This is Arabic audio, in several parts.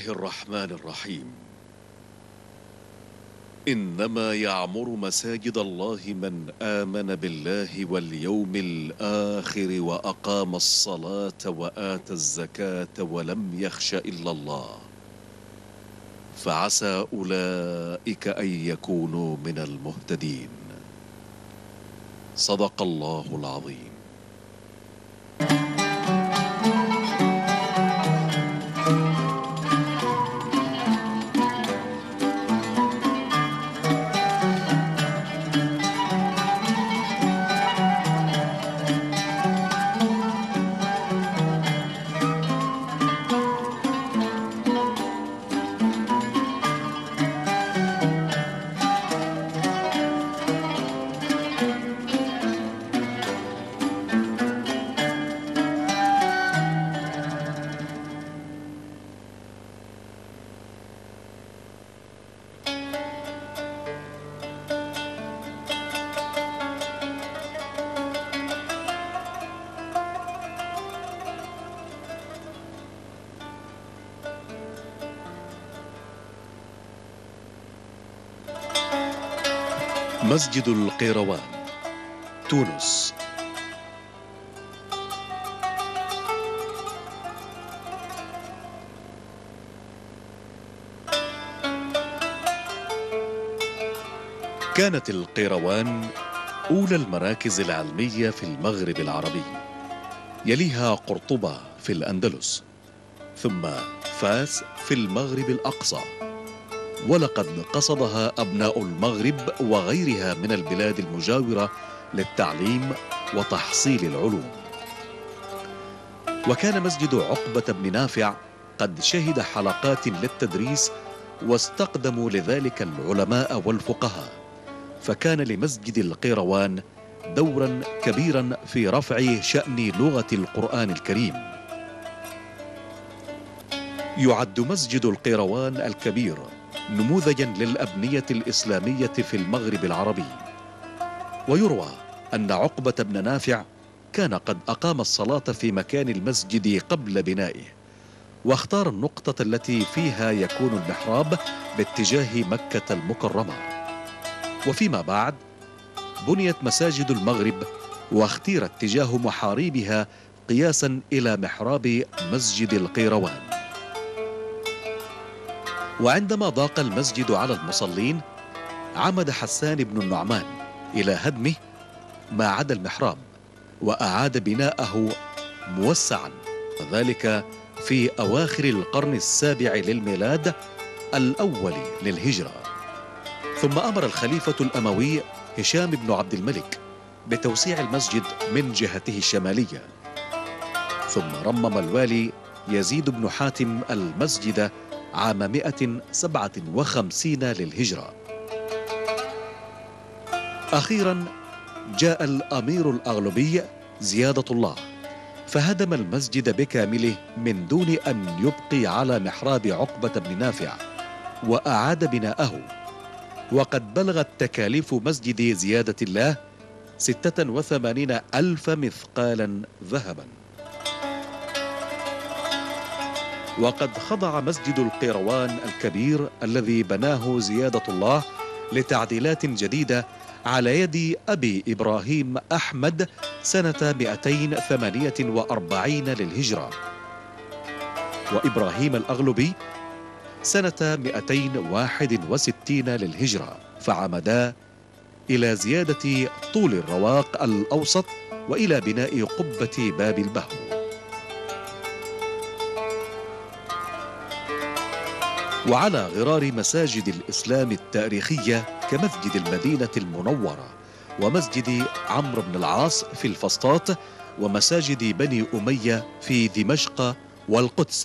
الله الرحمن الرحيم. إنما يعمر مساجد الله من آمن بالله واليوم الآخر وأقام الصلاة وآتى الزكاة ولم يخش إلا الله، فعسى أولئك أن يكونوا من المهتدين. صدق الله العظيم. مسجد القيروان، تونس. كانت القيروان أولى المراكز العلمية في المغرب العربي، يليها قرطبة في الأندلس، ثم فاس في المغرب الأقصى، ولقد قصدها أبناء المغرب وغيرها من البلاد المجاورة للتعليم وتحصيل العلوم. وكان مسجد عقبة بن نافع قد شهد حلقات للتدريس، واستقدموا لذلك العلماء والفقهاء، فكان لمسجد القيروان دورا كبيرا في رفع شأن لغة القرآن الكريم. يعد مسجد القيروان الكبير نموذجا للأبنية الإسلامية في المغرب العربي، ويروى أن عقبة بن نافع كان قد أقام الصلاة في مكان المسجد قبل بنائه، واختار النقطة التي فيها يكون المحراب باتجاه مكة المكرمة. وفيما بعد بنيت مساجد المغرب، واختير اتجاه محاريبها قياسا إلى محراب مسجد القيروان. وعندما ضاق المسجد على المصلين عمد حسان بن النعمان إلى هدمه ما عدا المحراب، وأعاد بناءه موسعا، وذلك في أواخر القرن السابع للميلاد الأول للهجرة. ثم أمر الخليفة الأموي هشام بن عبد الملك بتوسيع المسجد من جهته الشمالية، ثم رمم الوالي يزيد بن حاتم المسجد عام 157 للهجرة. أخيرا جاء الأمير الأغلبي زيادة الله، فهدم المسجد بكامله من دون أن يبقي على محراب عقبة بن نافع، وأعاد بناءه. وقد بلغت تكاليف مسجد زيادة الله 86,000 مثقالا ذهبا. وقد خضع مسجد القيروان الكبير الذي بناه زيادة الله لتعديلات جديدة على يد أبي إبراهيم أحمد سنة 248 للهجرة، وإبراهيم الأغلبي سنة 261 للهجرة، فعمدا إلى زيادة طول الرواق الأوسط وإلى بناء قبة باب البهو. وعلى غرار مساجد الإسلام التاريخية كمسجد المدينة المنورة، ومسجد عمرو بن العاص في الفسطاط، ومساجد بني أمية في دمشق والقدس.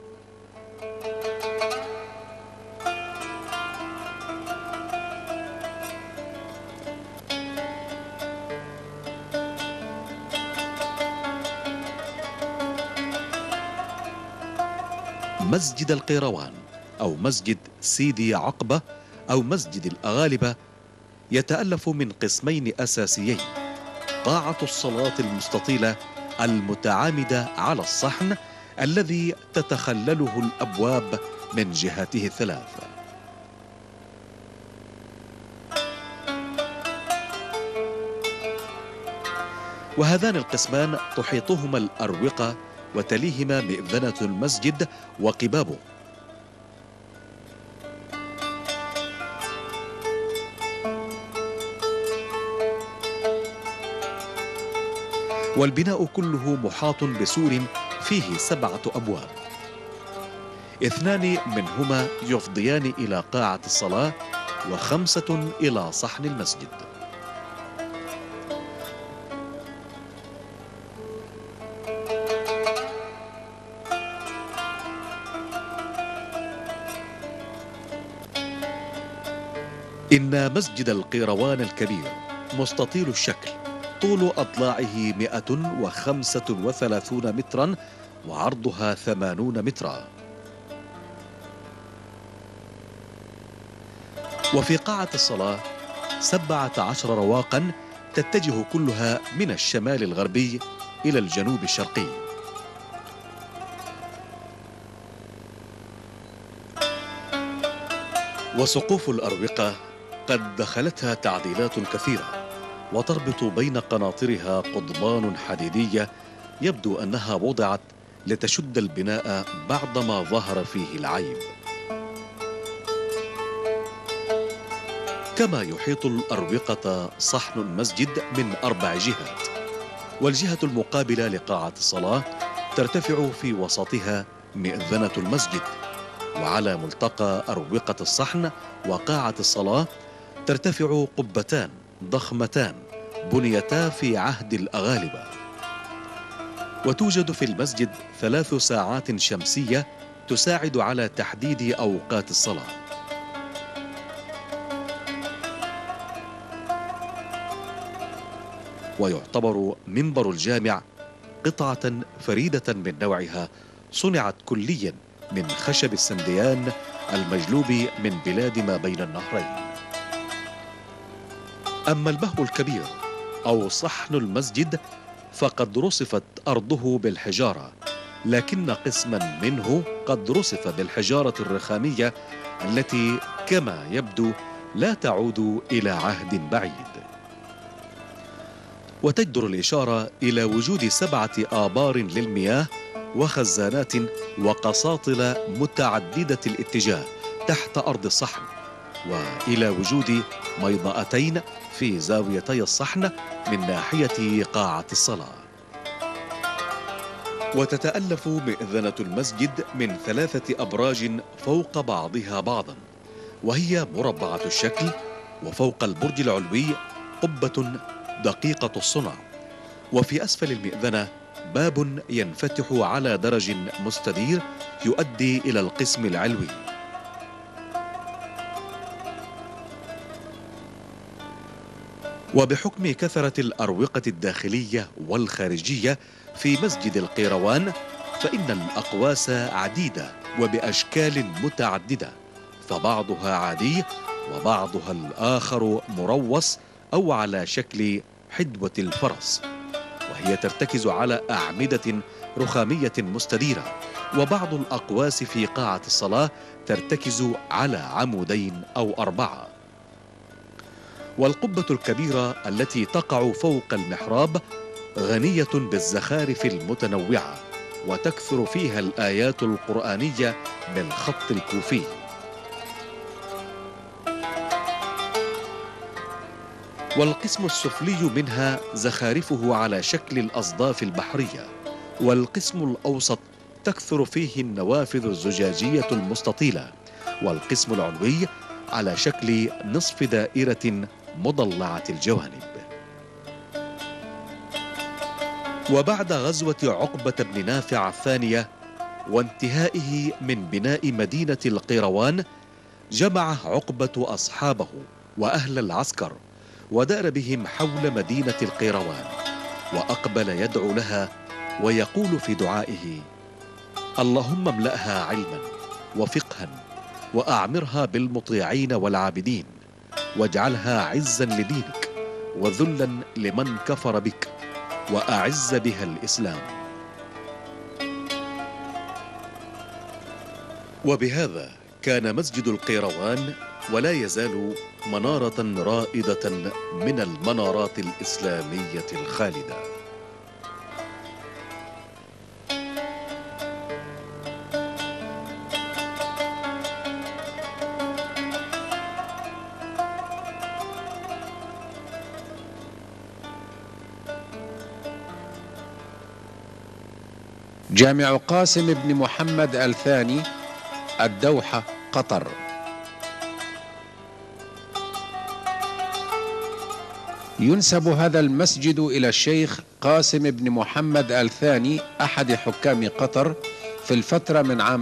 مسجد القيروان أو مسجد سيدي عقبة أو مسجد الأغالبة يتألف من قسمين أساسيين: قاعة الصلاة المستطيلة المتعامدة على الصحن الذي تتخلله الأبواب من جهاته الثلاث. وهذان القسمان تحيطهما الأروقة وتليهما مئذنة المسجد وقبابه. والبناء كله محاط بسور فيه 7 أبواب، 2 منهما يفضيان إلى قاعة الصلاة و5 إلى صحن المسجد. إن مسجد القيروان الكبير مستطيل الشكل، طول أضلاعه 135 مترا وعرضها 80 مترا. وفي قاعة الصلاة 17 رواقا تتجه كلها من الشمال الغربي إلى الجنوب الشرقي. وسقوف الأروقة قد دخلتها تعديلات كثيرة، وتربط بين قناطرها قضبان حديدية يبدو أنها وضعت لتشد البناء بعدما ظهر فيه العيب. كما يحيط الأروقة صحن المسجد من 4 جهات، والجهة المقابلة لقاعة الصلاة ترتفع في وسطها مئذنة المسجد، وعلى ملتقى أروقة الصحن وقاعة الصلاة ترتفع قبتان ضخمتان بنيتا في عهد الأغالبة. وتوجد في المسجد 3 ساعات شمسية تساعد على تحديد أوقات الصلاة. ويعتبر منبر الجامع قطعة فريدة من نوعها، صنعت كليا من خشب السنديان المجلوب من بلاد ما بين النهرين. أما البهو الكبير أو صحن المسجد فقد رصفت أرضه بالحجارة، لكن قسما منه قد رصف بالحجارة الرخامية التي كما يبدو لا تعود إلى عهد بعيد. وتجدر الإشارة إلى وجود 7 آبار للمياه وخزانات وقساطل متعددة الاتجاه تحت أرض الصحن، وإلى وجود ميضأتين في زاويتي الصحن من ناحية قاعة الصلاة. وتتألف مئذنة المسجد من 3 أبراج فوق بعضها بعضا، وهي مربعة الشكل، وفوق البرج العلوي قبة دقيقة الصنع، وفي أسفل المئذنة باب ينفتح على درج مستدير يؤدي إلى القسم العلوي. وبحكم كثرة الأروقة الداخلية والخارجية في مسجد القيروان فإن الأقواس عديدة وبأشكال متعددة، فبعضها عادي وبعضها الآخر مروص أو على شكل حدوة الفرس، وهي ترتكز على أعمدة رخامية مستديرة. وبعض الأقواس في قاعة الصلاة ترتكز على عمودين أو 4. والقبة الكبيرة التي تقع فوق المحراب غنية بالزخارف المتنوعة، وتكثر فيها الآيات القرآنية بالخط الكوفي. والقسم السفلي منها زخارفه على شكل الأصداف البحرية، والقسم الأوسط تكثر فيه النوافذ الزجاجية المستطيلة، والقسم العلوي على شكل نصف دائرة مضلعة الجوانب. وبعد غزوة عقبة بن نافع الثانية وانتهائه من بناء مدينة القيروان، جمع عقبة أصحابه وأهل العسكر ودار بهم حول مدينة القيروان، وأقبل يدعو لها ويقول في دعائه: اللهم املأها علما وفقها وأعمرها بالمطيعين والعابدين، واجعلها عزا لدينك وذلا لمن كفر بك، وأعز بها الإسلام. وبهذا كان مسجد القيروان ولا يزال منارة رائدة من المنارات الإسلامية الخالدة. جامع قاسم بن محمد الثاني، الدوحة، قطر. ينسب هذا المسجد إلى الشيخ قاسم بن محمد الثاني أحد حكام قطر في الفترة من عام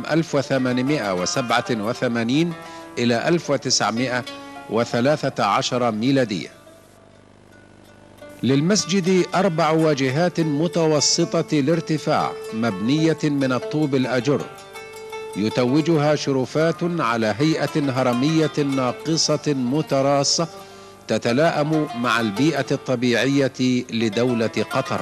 1887 إلى 1913 ميلادية. للمسجد 4 واجهات متوسطة الارتفاع مبنية من الطوب الأجر، يتوجها شرفات على هيئة هرمية ناقصة متراصة تتلائم مع البيئة الطبيعية لدولة قطر.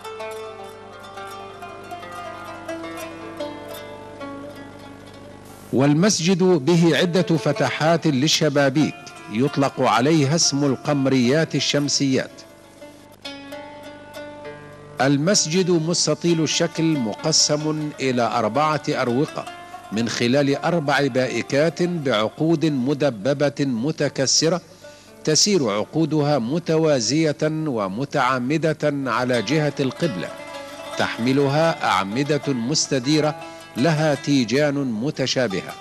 والمسجد به عدة فتحات للشبابيك يطلق عليها اسم القمريات الشمسيات. المسجد مستطيل الشكل مقسم إلى 4 أروقة من خلال 4 بائكات بعقود مدببة متكسرة تسير عقودها متوازية ومتعامدة على جهة القبلة، تحملها أعمدة مستديرة لها تيجان متشابهة.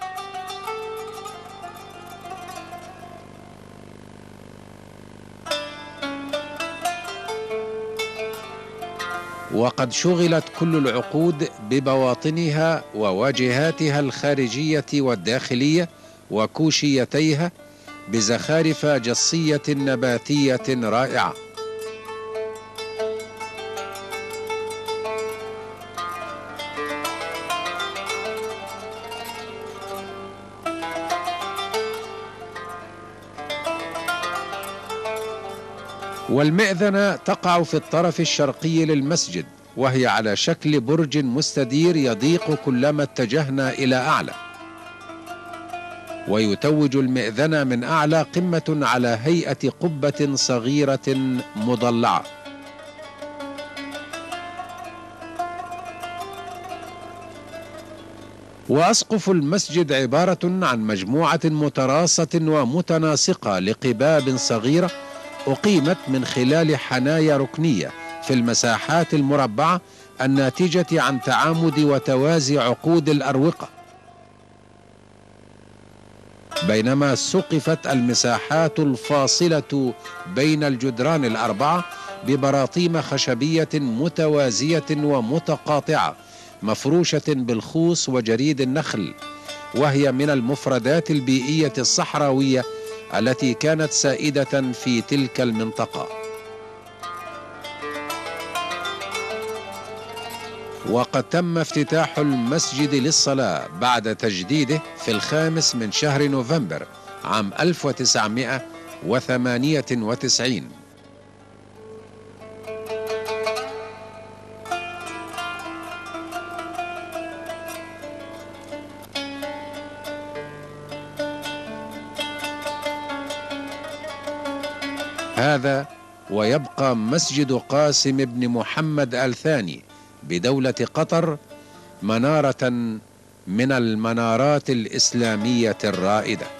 وقد شغلت كل العقود ببواطنها وواجهاتها الخارجية والداخلية وكوشيتيها بزخارف جصية نباتية رائعة. والمئذنة تقع في الطرف الشرقي للمسجد، وهي على شكل برج مستدير يضيق كلما اتجهنا إلى أعلى، ويتوج المئذنة من أعلى قمة على هيئة قبة صغيرة مضلعة. وأسقف المسجد عبارة عن مجموعة متراصة ومتناسقة لقباب صغيرة أقيمت من خلال حنايا ركنية في المساحات المربعة الناتجة عن تعامد وتوازي عقود الأروقة، بينما سقفت المساحات الفاصلة بين الجدران ال4 ببراطيم خشبية متوازية ومتقاطعة مفروشة بالخوص وجريد النخل، وهي من المفردات البيئية الصحراوية التي كانت سائدة في تلك المنطقة. وقد تم افتتاح المسجد للصلاة بعد تجديده في 5 من شهر نوفمبر عام 1998. هذا ويبقى مسجد قاسم بن محمد الثاني بدولة قطر منارة من المنارات الإسلامية الرائدة.